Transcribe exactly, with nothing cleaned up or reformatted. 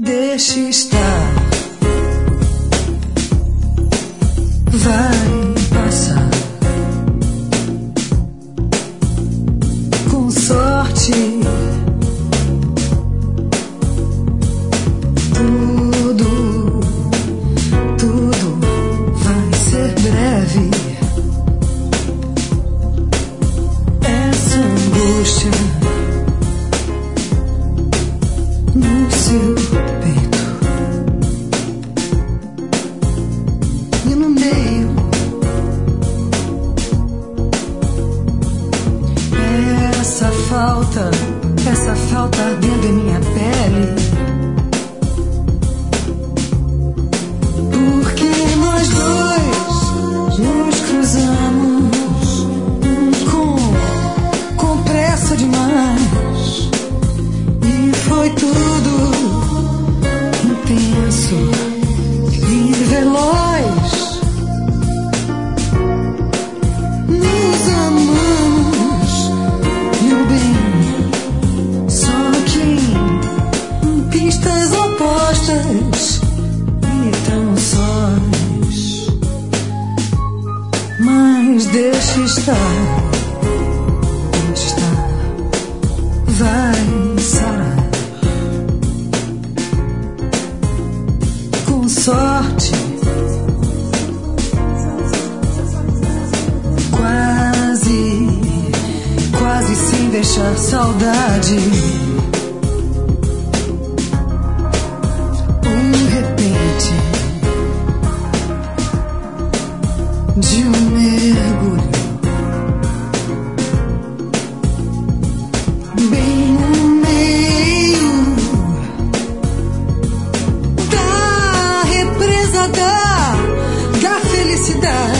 Deixe estar, vai passar. Com sorte, tudo, tudo vai ser breve. Essa angústia no seu peito e no meio, essa falta, essa falta ardendo em minha pele. Porque nós dois nos cruzamos com, com pressa demais. E foi tudo intenso e veloz. Nos amamos, meu bem, só que em pistas opostas e tão sós. Mas deixe estar, deixe estar, vai sarar. Com sorte, quase, quase sem deixar saudade. Um repente de um mergulho bem no meio da represa da, da felicidade.